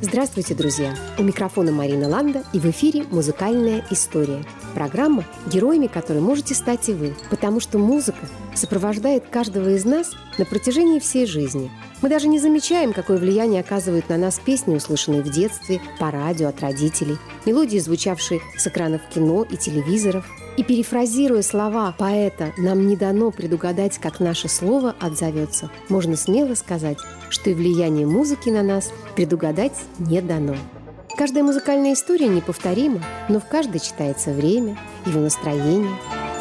Здравствуйте, друзья! У микрофона Марина Ланда, и в эфире «Музыкальная история». Программа, героями которой можете стать и вы, потому что музыка сопровождает каждого из нас на протяжении всей жизни. Мы даже не замечаем, какое влияние оказывают на нас песни, услышанные в детстве, по радио, от родителей, мелодии, звучавшие с экранов кино и телевизоров. И перефразируя слова поэта «Нам не дано предугадать, как наше слово отзовется», можно смело сказать, что и влияние музыки на нас предугадать не дано. Каждая музыкальная история неповторима, но в каждой читается время, его настроение.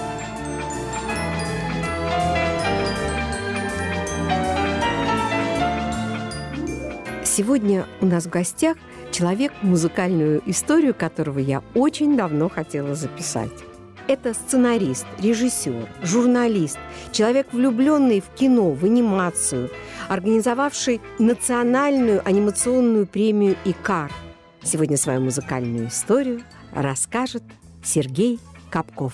Сегодня у нас в гостях человек, музыкальную историю которого я очень давно хотела записать. Это сценарист, режиссер, журналист, человек, влюбленный в кино, в анимацию, организовавший национальную анимационную премию «Икар». Сегодня свою музыкальную историю расскажет Сергей Капков.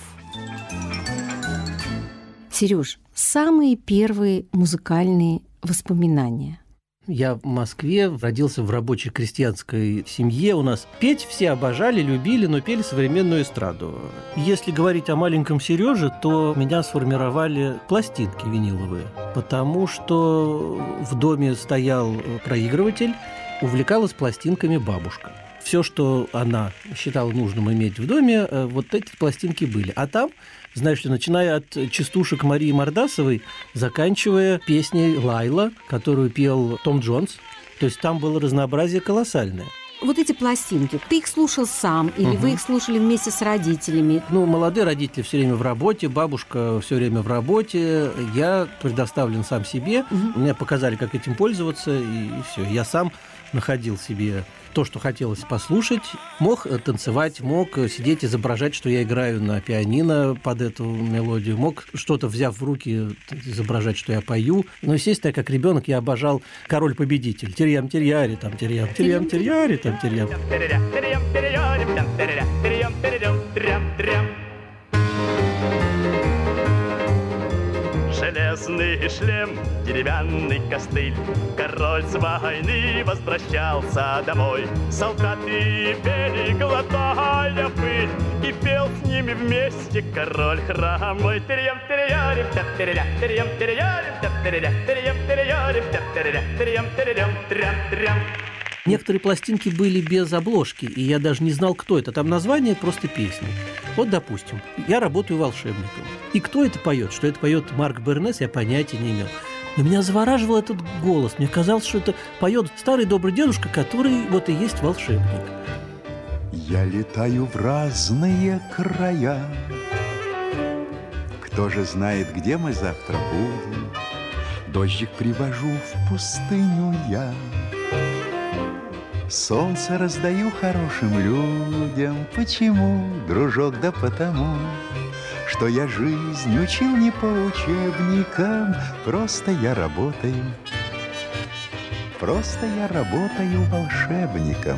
Сереж, самые первые музыкальные воспоминания. Я в Москве, родился в рабочей крестьянской семье. У нас петь все обожали, любили, но пели современную эстраду. Если говорить о маленьком Сереже, то меня сформировали пластинки виниловые, потому что в доме стоял проигрыватель, увлекалась пластинками бабушка. Все, что она считала нужным иметь в доме, вот эти пластинки были. А там, знаешь ли, начиная от частушек Марии Мордасовой, заканчивая песней «Лайла», которую пел Том Джонс. То есть там было разнообразие колоссальное. Вот эти пластинки, ты их слушал сам или вы их слушали вместе с родителями? Молодые родители все время в работе, бабушка все время в работе, я предоставлен сам себе. Мне показали, как этим пользоваться, и все. Я сам находил себе то, что хотелось послушать. Мог танцевать, мог сидеть, изображать, что я играю на пианино под эту мелодию. Мог что-то, взяв в руки, изображать, что я пою. Но, естественно, как ребенок я обожал «Король-победитель». Тирьям-тирьяри, там тирьям, тирьям-тирьяри, там тирьям. Железный шлем, деревянный костыль. Король с войны возвращался домой. Солдаты пели, глотая пыль, и пел с ними вместе король хромой. Тирьям-тирьярим, тирьям, тирьям-тирьярим, тирьям, тирьярим, тирьям, тирьям. Некоторые пластинки были без обложки, и я даже не знал, кто это. Там название просто песни. Вот, допустим, я работаю волшебником. И кто это поет? Что это поет Марк Бернес, я понятия не имел. Но меня завораживал этот голос. Мне казалось, что это поет старый добрый дедушка, который вот и есть волшебник. Я летаю в разные края. Кто же знает, где мы завтра будем? Дождик привожу в пустыню я. Солнце раздаю хорошим людям. Почему, дружок, да потому, что я жизнь учил не по учебникам. Просто я работаю волшебником.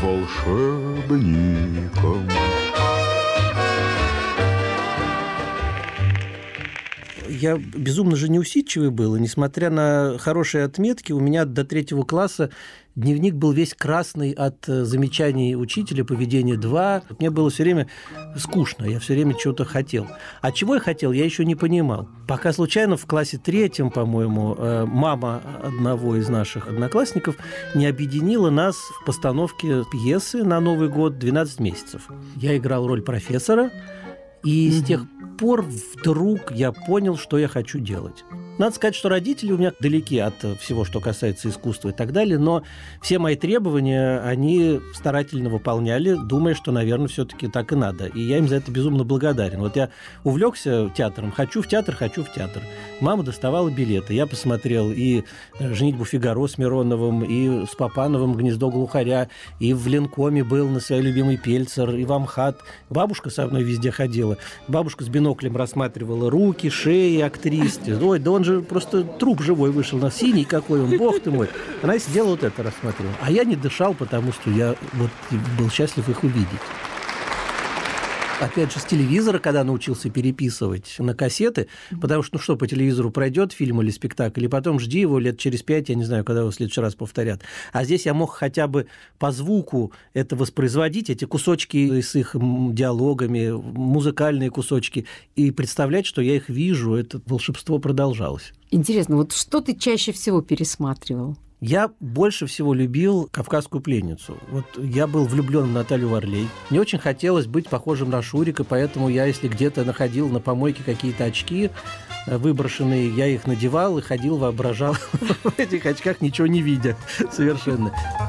Я безумно же неусидчивый был, и несмотря на хорошие отметки, у меня до 3 класса дневник был весь красный от замечаний учителя, поведения 2. Мне было все время скучно, я все время чего-то хотел. А чего я хотел, я еще не понимал. Пока случайно в классе 3, по-моему, мама одного из наших одноклассников не объединила нас в постановке пьесы на Новый год «12 месяцев». Я играл роль профессора, и с тех пор вдруг я понял, что я хочу делать. Надо сказать, что родители у меня далеки от всего, что касается искусства и так далее, но все мои требования они старательно выполняли, думая, что, наверное, все-таки так и надо. И я им за это безумно благодарен. Вот я увлекся театром, хочу в театр. Мама доставала билеты. Я посмотрел и «Женитьбу Фигаро» с Мироновым, и с Папановым «Гнездо глухаря», и в Ленкоме был на своей любимой Пельцер, и в Амхат. Бабушка со мной везде ходила. Бабушка с биноклем рассматривала руки, шеи актрис. Ой, да он же просто труп живой вышел, на синий какой он, бог ты мой. Она сидела вот это рассматривала. А я не дышал, потому что я вот был счастлив их увидеть. опять же, с телевизора, когда научился переписывать на кассеты, потому что, что, по телевизору пройдет фильм или спектакль, и потом жди его лет через 5, я не знаю, когда его в следующий раз повторят. А здесь я мог хотя бы по звуку это воспроизводить, эти кусочки с их диалогами, музыкальные кусочки, и представлять, что я их вижу, это волшебство продолжалось. Интересно, вот что ты чаще всего пересматривал? Я больше всего любил «Кавказскую пленницу». Вот я был влюблен в Наталью Варлей. Мне очень хотелось быть похожим на Шурика, поэтому я, если где-то находил на помойке какие-то очки выброшенные, я их надевал и ходил, воображал в этих очках, ничего не видя совершенно.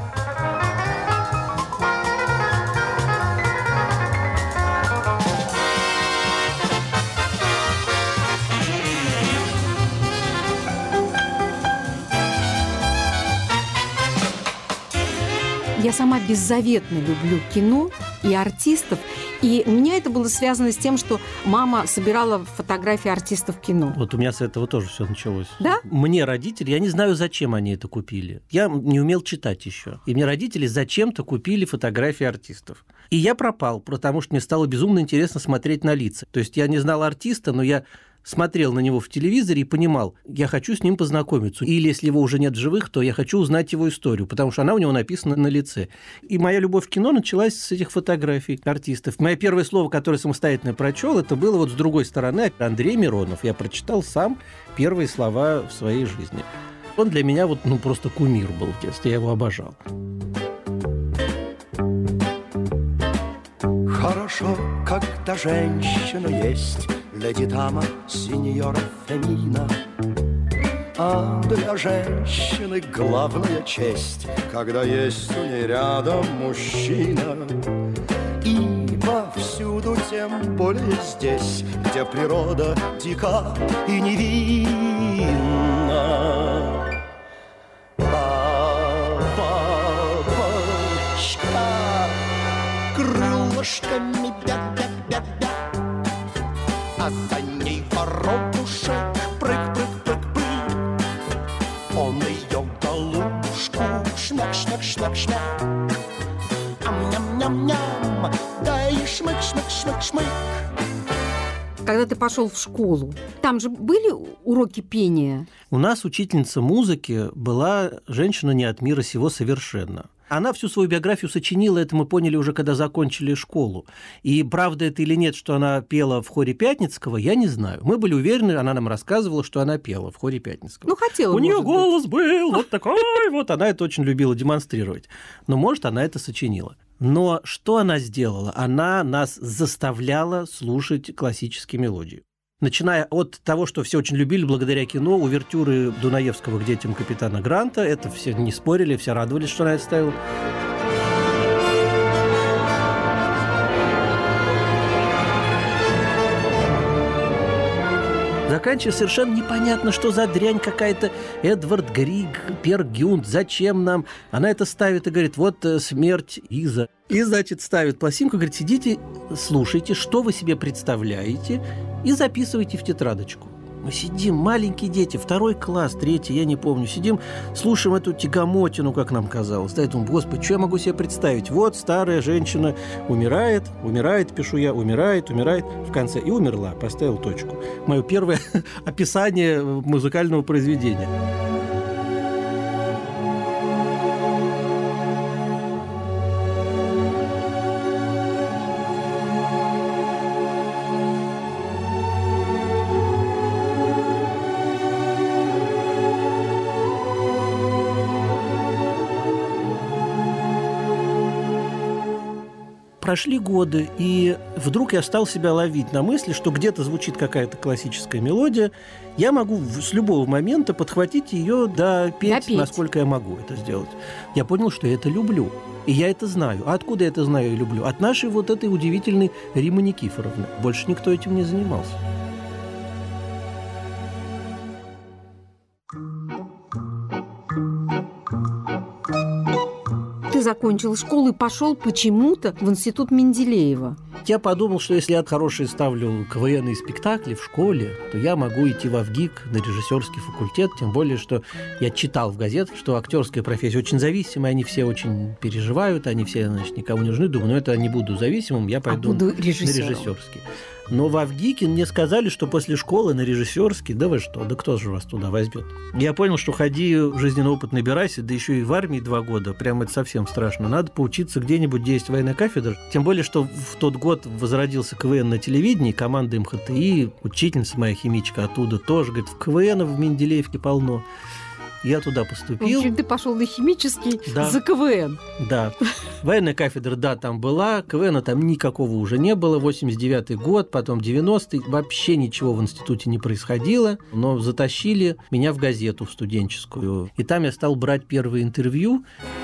Я сама беззаветно люблю кино и артистов, и у меня это было связано с тем, что мама собирала фотографии артистов кино. Вот у меня с этого тоже все началось. Да? Мне родители, я не знаю, зачем они это купили. Я не умел читать еще. И мне родители зачем-то купили фотографии артистов. И я пропал, потому что мне стало безумно интересно смотреть на лица. То есть я не знал артиста, но я смотрел на него в телевизоре и понимал, я хочу с ним познакомиться. Или если его уже нет в живых, то я хочу узнать его историю, потому что она у него написана на лице. И моя любовь к кино началась с этих фотографий артистов. Мое первое слово, которое самостоятельно прочел, это было вот с другой стороны Андрей Миронов. Я прочитал сам первые слова в своей жизни. Он для меня вот, просто кумир был в детстве, я его обожал. Хорошо, когда женщина есть, леди дама, сеньора Фемина. А для женщины главная честь, когда есть у ней рядом мужчина. И повсюду, тем более здесь, где природа дика и невинна. Крылышками бя-бя-бя-бя, а за ней воробушек прыг-прыг-прыг-прыг. Он ее голубушку шмяк-шмяк-шмяк-шмяк, ам-ням-ням-ням, да и шмык-шмык-шмык-шмык. Когда ты пошел в школу, там же были уроки пения? У нас учительница музыки была женщина не от мира сего совершенно. Она всю свою биографию сочинила, это мы поняли уже, когда закончили школу. И правда это или нет, что она пела в хоре Пятницкого, я не знаю. Мы были уверены, она нам рассказывала, что она пела в хоре Пятницкого. Хотела, у нее голос быть. был вот такой вот, она это очень любила демонстрировать. Но, может, она это сочинила. Но что она сделала? Она нас заставляла слушать классические мелодии. Начиная от того, что все очень любили благодаря кино, увертюры Дунаевского к детям капитана Гранта, это все не спорили, все радовались, что она это ставила. Заканчивая совершенно непонятно, что за дрянь какая-то, Эдвард Григ, Пер Гюнд, зачем нам? Она это ставит и говорит, вот смерть Иза. И, значит, ставит пластинку, говорит, сидите, слушайте, что вы себе представляете, и записывайте в тетрадочку. Мы сидим, маленькие дети, 2 класс, 3, я не помню, сидим, слушаем эту тягомотину, как нам казалось. Да, я думаю, господи, что я могу себе представить? Вот старая женщина умирает, пишу я, умирает, в конце, и умерла, поставил точку. Мое первое описание музыкального произведения. Прошли годы, и вдруг я стал себя ловить на мысли, что где-то звучит какая-то классическая мелодия, я могу с любого момента подхватить ее, допеть, насколько я могу это сделать. Я понял, что я это люблю, и я это знаю. А откуда я это знаю и люблю? От нашей вот этой удивительной Риммы Никифоровны. Больше никто этим не занимался. Ты закончил школу и пошел почему-то в институт Менделеева. я подумал, что если я хорошие ставлю КВН и спектакли в школе, то я могу идти в ВГИК на режиссерский факультет, тем более, что я читал в газетах, что актерская профессия очень зависимая, они все очень переживают, они все, значит, никому не нужны. Думаю, это не буду зависимым, я пойду на режиссерский. Но в ВГИКе мне сказали, что после школы на режиссерский, да вы что, да кто же вас туда возьмет? Я понял, что ходи жизненный опыт набирайся, да еще и в армии 2 года, прям это совсем страшно. Надо поучиться где-нибудь, где есть военная кафедра. Тем более, что в тот год возродился КВН на телевидении, команда МХТИ, учительница моя химичка оттуда тоже, говорит, в КВН в Менделеевке полно. Я туда поступил. В общем, ты пошел на химический, да. За КВН. Да. Военная кафедра, да, там была. КВНа там никакого уже не было. 89-й год, потом 90-й. Вообще ничего в институте не происходило. Но затащили меня в газету, в студенческую. И там я стал брать первые интервью.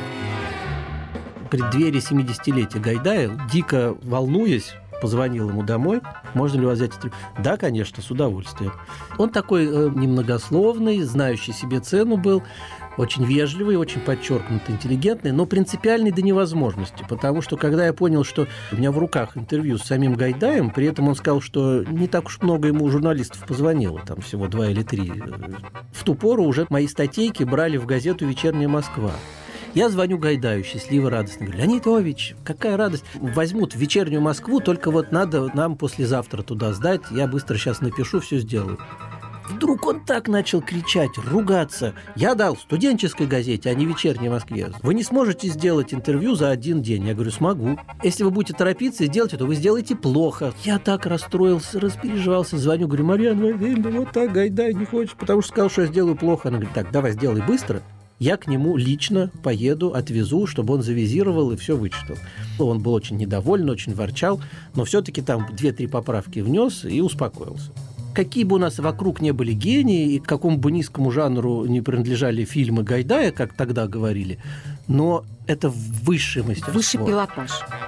В преддверии 70-летия Гайдая, дико волнуясь, позвонил ему домой. Можно ли у вас взять интервью? Да, конечно, с удовольствием. Он такой немногословный, знающий себе цену был, очень вежливый, очень подчеркнуто интеллигентный, но принципиальный до невозможности. Потому что, когда я понял, что у меня в руках интервью с самим Гайдаем, при этом он сказал, что не так уж много ему журналистов позвонило, там всего 2 или 3. В ту пору уже мои статейки брали в газету «Вечерняя Москва». Я звоню Гайдаю, счастливо, радостно. Говорю, Леонид Ильич, какая радость. Возьмут в «Вечернюю Москву», только вот надо нам послезавтра туда сдать. Я быстро сейчас напишу, все сделаю. Вдруг он так начал кричать, ругаться. Я дал студенческой газете, а не «Вечерней Москве». Вы не сможете сделать интервью за 1 день. Я говорю, смогу. Если вы будете торопиться и сделать это, вы сделаете плохо. Я так расстроился, распереживался. Звоню, говорю, Марьяна Вавильевна, вот так Гайдай не хочет, потому что сказал, что я сделаю плохо. Она говорит, так, давай сделай быстро. Я к нему лично поеду, отвезу, чтобы он завизировал и все вычитал. Он был очень недоволен, очень ворчал, но все-таки там 2-3 поправки внес и успокоился. Какие бы у нас вокруг не были гении и к какому бы низкому жанру не принадлежали фильмы Гайдая, как тогда говорили, но это высшее мастерство. Высший пилотаж.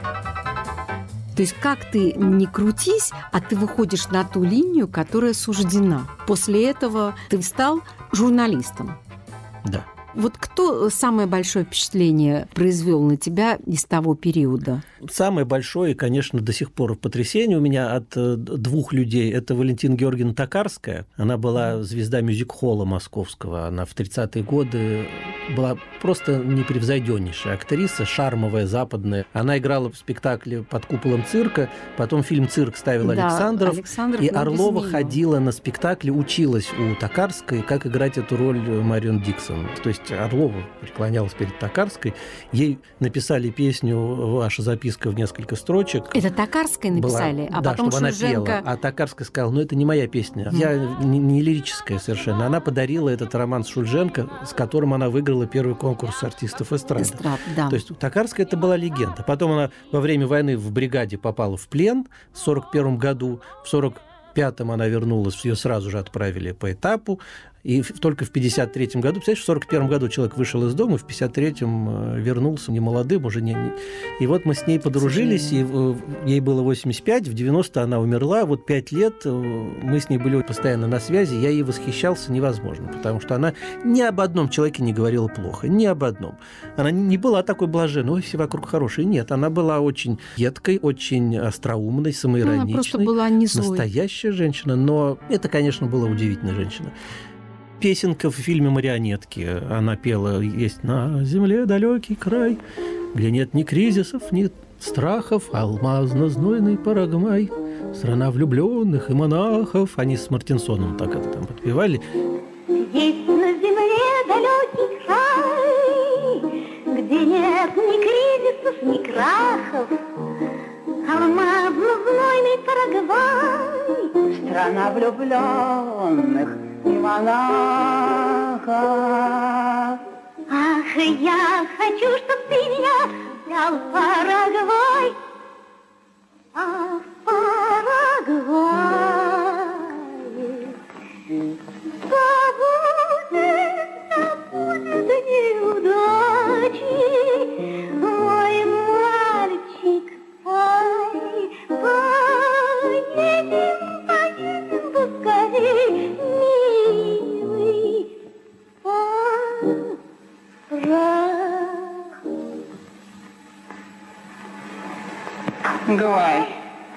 То есть как ты не крутись, а ты выходишь на ту линию, которая суждена. После этого ты стал журналистом. Да. Вот кто самое большое впечатление произвел на тебя из того периода? Самое большое, конечно, до сих пор потрясение у меня от 2 людей. Это Валентина Георгиевна Токарская. Она была звезда мюзик-холла московского. Она в 30-е годы была просто непревзойденнейшая актриса, шармовая, западная. Она играла в спектакле «Под куполом цирка», потом фильм «Цирк» ставил Александров. И Орлова ходила на спектакли, училась у Токарской, как играть эту роль Марион Диксон. То есть Орлова преклонялась перед Токарской. Ей написали песню «Ваша записка» в несколько строчек. Это Токарской написали, была, а да, потом чтобы Шульженко... она пела. А Токарская сказала, ну это не моя песня. Я не лирическая совершенно. Она подарила этот роман с Шульженко, с которым она выиграла первый конкурс артистов эстрады. Да. То есть Токарская это была легенда. Потом она во время войны в бригаде попала в плен в 1941 году. В 1945 она вернулась, ее сразу же отправили по этапу. И только в 1953 году, представляешь, в 1941 году человек вышел из дома, в 1953 вернулся немолодым, уже не... И вот мы с ней подружились, и ей было 85, в 90 она умерла, вот 5 лет мы с ней были постоянно на связи, я ей восхищался невозможно, потому что она ни об одном человеке не говорила плохо, ни об одном. Она не была такой блаженной, ой, все вокруг хорошие, нет, она была очень едкой, очень остроумной, самоироничной. Она просто была не злой. Настоящая женщина, но это, конечно, была удивительная женщина. Песенка в фильме «Марионетки». Она пела «Есть на земле далекий край, где нет ни кризисов, ни страхов, алмазно-знойный Парагвай, страна влюбленных и монахов». Они с Мартинсоном так это там подпевали. Есть на земле далекий край, где нет ни кризисов, ни крахов, алмазно-знойный Парагвай, страна влюбленных и монахов. Ах, я хочу, чтоб ты меня взял в Парагвай, а в Парагвае забудет неудачи, мой мальчик, поедем поскорей, милый Параг. Гавай.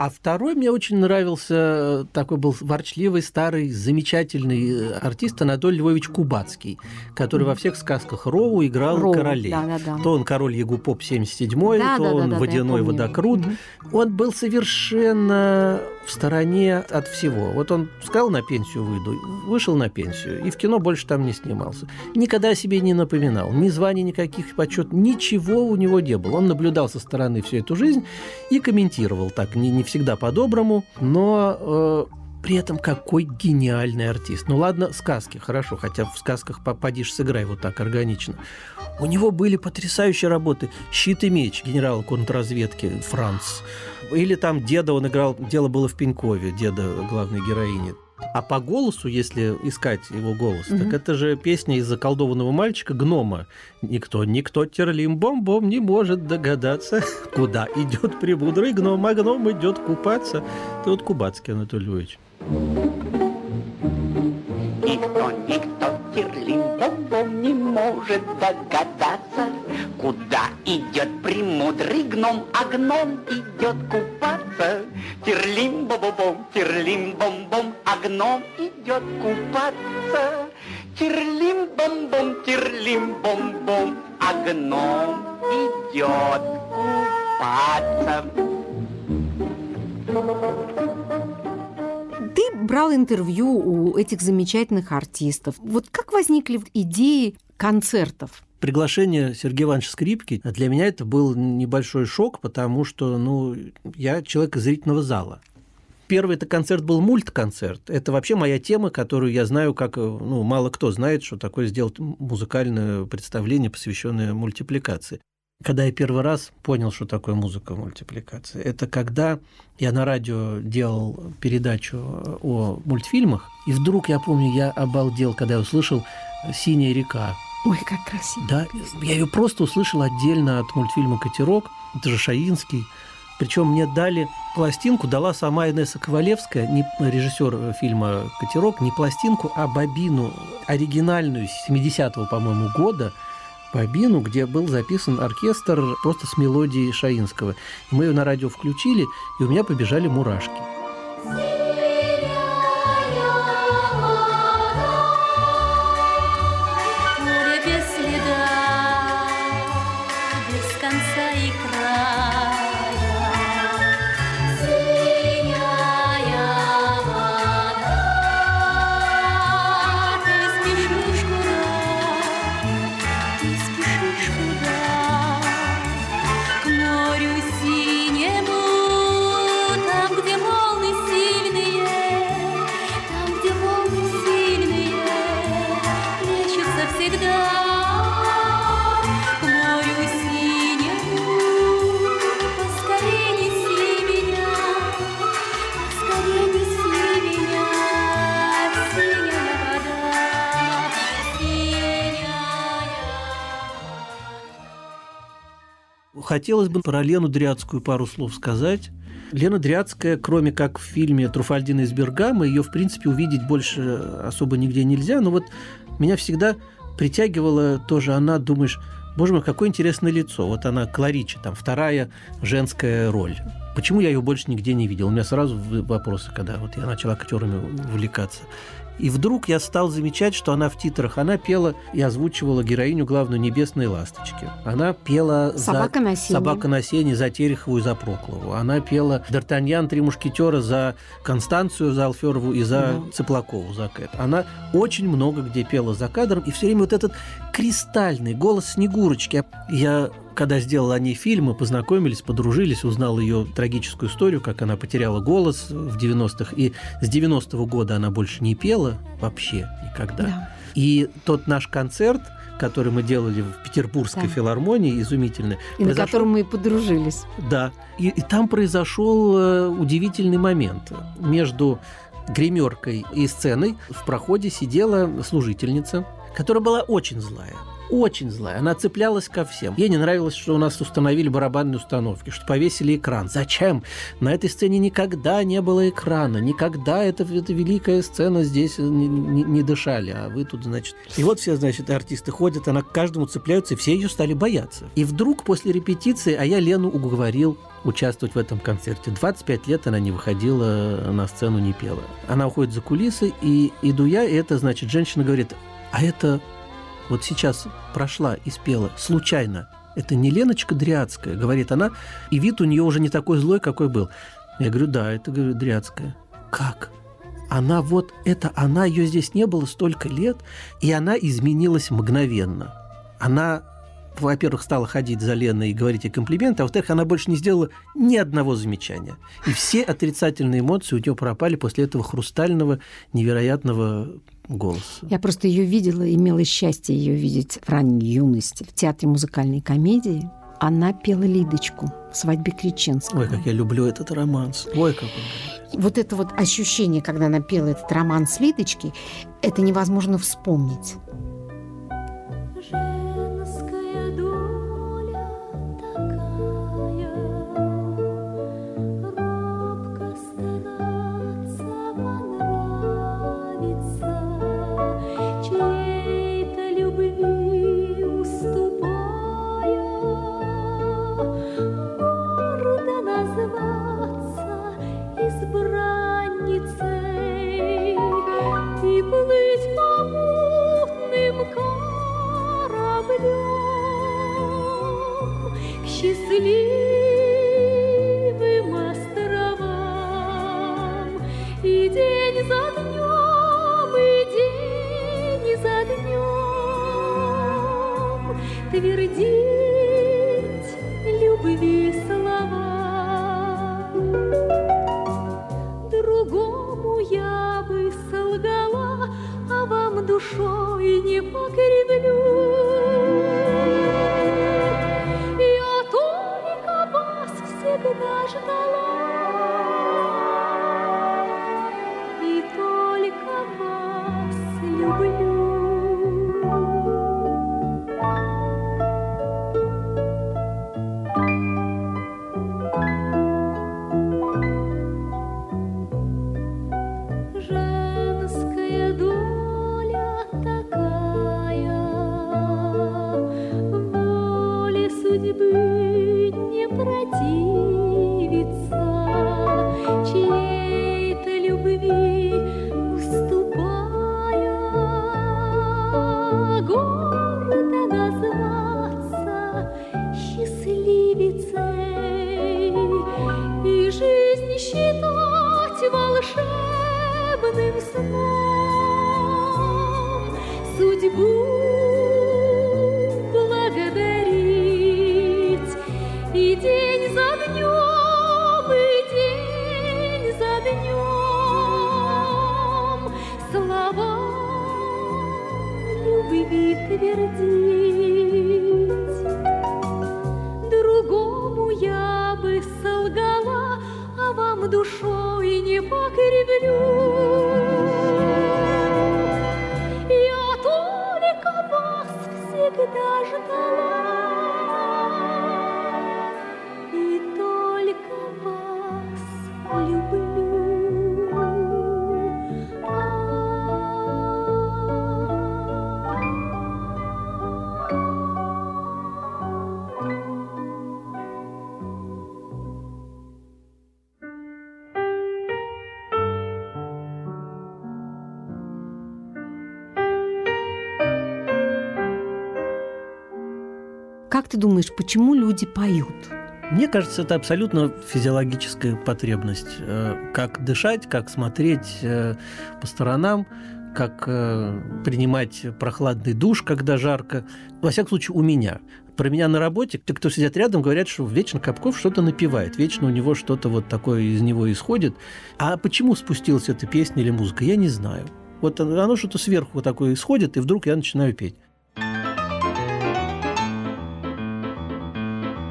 А второй мне очень нравился, такой был ворчливый, старый, замечательный артист Анатолий Львович Кубацкий, который во всех сказках Роу играл королей. Да. То он король Егупоп 77-й, то он водяной водокрут. Он был совершенно в стороне от всего. Вот он сказал, на пенсию выйду, вышел на пенсию, и в кино больше там не снимался. Никогда о себе не напоминал, ни званий никаких, почет, ничего у него не было. Он наблюдал со стороны всю эту жизнь и комментировал так, не всегда по-доброму, но при этом какой гениальный артист. Ну ладно, сказки, хорошо, хотя в сказках «Поди ж сыграй» вот так органично. У него были потрясающие работы. «Щит и меч» генерала контрразведки Франц. Или там деда он играл, дело было в Пенькове, деда главной героини. А по голосу, если искать его голос, так это же песня из «Заколдованного мальчика» гнома. Никто терлим-бом-бом не может догадаться, куда идет премудрый гном, а гном идет купаться. Это вот Кубацкий Анатолий Львович. Никто терлим-бом-бом не может догадаться, куда идет премудрый гном, а гном идет купаться. Терлим-бом-бом, а гном идет купаться. Терлим-бом-бом, а гном идет купаться. Ты брал интервью у этих замечательных артистов. Вот как возникли идеи концертов? Приглашение Сергея Ивановича Скрипки для меня это был небольшой шок, потому что я человек из зрительного зала. Первый это концерт был мультконцерт. Это вообще моя тема, которую я знаю, как мало кто знает, что такое сделать музыкальное представление, посвященное мультипликации. Когда я первый раз понял, что такое музыка мультипликации, это когда я на радио делал передачу о мультфильмах, и вдруг, я помню, я обалдел, когда я услышал «Синяя река». Ой, как красиво. Да, я ее просто услышал отдельно от мультфильма «Катерок», это же Шаинский. Причем мне дали пластинку, дала сама Инесса Ковалевская, не режиссер фильма «Катерок», не пластинку, а бобину оригинальную 70-го, по-моему, года, бобину, где был записан оркестр просто с мелодией Шаинского. И мы ее на радио включили, и у меня побежали мурашки. Хотелось бы про Лену Дряцкую пару слов сказать. Лена Дряцкая, кроме как в фильме «Труфальдино из Бергама», ее, в принципе, увидеть больше особо нигде нельзя, но вот меня всегда притягивала тоже она, думаешь, боже мой, какое интересное лицо. Вот она, Кларича, там, вторая женская роль. Почему я ее больше нигде не видел? У меня сразу вопросы, когда вот я начал актерами увлекаться. И вдруг я стал замечать, что она в титрах, она пела и озвучивала героиню главную «Небесные ласточки». Она пела «Собака на сене». «Собака на сене» за Терехову и за Проклову. Она пела «Д'Артаньян, три мушкетера» за Констанцию, за Алферову и за Цыплакову, за Кэт. Она очень много где пела за кадром, и все время вот этот кристальный голос Снегурочки. Я, когда сделал о ней фильм, мы познакомились, подружились, узнал ее трагическую историю, как она потеряла голос в 90-х, и с 90-го года она больше не пела вообще никогда. Да. И тот наш концерт, который мы делали в Петербургской филармонии, изумительный. И на котором мы и подружились. Да. И там произошел удивительный момент. Между гримеркой и сценой в проходе сидела служительница, которая была очень злая. очень злая. Она цеплялась ко всем. Ей не нравилось, что у нас установили барабанные установки, что повесили экран. Зачем? На этой сцене никогда не было экрана. Никогда эта великая сцена здесь не дышали. А вы тут, значит... И вот все, значит, артисты ходят, она к каждому цепляются, и все ее стали бояться. И вдруг после репетиции, а я Лену уговорил участвовать в этом концерте. 25 лет она не выходила на сцену, не пела. Она уходит за кулисы, и иду я, и это, значит, женщина говорит, а это... Вот сейчас прошла и спела случайно. Это не Леночка Дряцкая, говорит она, и вид у нее уже не такой злой, какой был. Я говорю, да, это, говорю, Дряцкая. Как? Она вот, это она, ее здесь не было столько лет, и она изменилась мгновенно. Она, во-первых, стала ходить за Леной и говорить ей комплименты, а во-вторых, она больше не сделала ни одного замечания. И все отрицательные эмоции у нее пропали после этого хрустального, невероятного голоса. Я просто ее видела, имела счастье ее видеть в ранней юности в театре музыкальной комедии. Она пела Лидочку в «Свадьбе Кричинского». Ой, как я люблю этот романс. Ой, как он. Вот это вот ощущение, когда она пела этот романс Лидочки, это невозможно вспомнить. Счастливым островам, и день за днем, и день за днем твердить любви слова. Другому я бы солгала, а вам душой не покривлю. Всегда ждала, и только вас люблю. Женская доля такая, воле судьбы не противится, чьей-то любви уступая, гордо назваться счастливицей и жизнь считать волшебным сном, судьбу благодарить и день за днем, и день за днем слова любви твердить. Другому я бы солгала, а вам душой не покривлю. Я только вас всегда ждала, Как ты думаешь, почему люди поют? Мне кажется, это абсолютно физиологическая потребность. Как дышать, как смотреть по сторонам, как принимать прохладный душ, когда жарко. Во всяком случае, у меня. Про меня на работе, те, кто сидят рядом, говорят, что вечно Капков что-то напевает, вечно у него что-то вот такое из него исходит. А почему спустилась эта песня или музыка, я не знаю. Вот оно что-то сверху вот такое исходит, и вдруг я начинаю петь.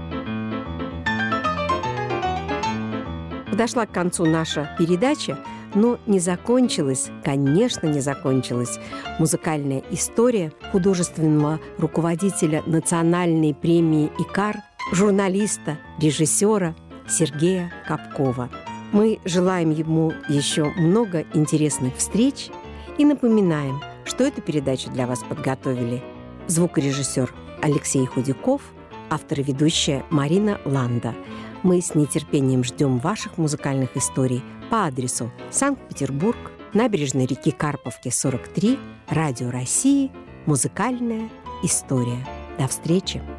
Подошла к концу наша передача, Но не закончилась, конечно, не закончилась музыкальная история художественного руководителя национальной премии «Икар», журналиста, режиссера Сергея Капкова. Мы желаем ему еще много интересных встреч и напоминаем, что эту передачу для вас подготовили звукорежиссер Алексей Худяков, автор и ведущая Марина Ланда. Мы с нетерпением ждем ваших музыкальных историй по адресу Санкт-Петербург, набережной реки Карповки, 43, Радио России, музыкальная история. До встречи!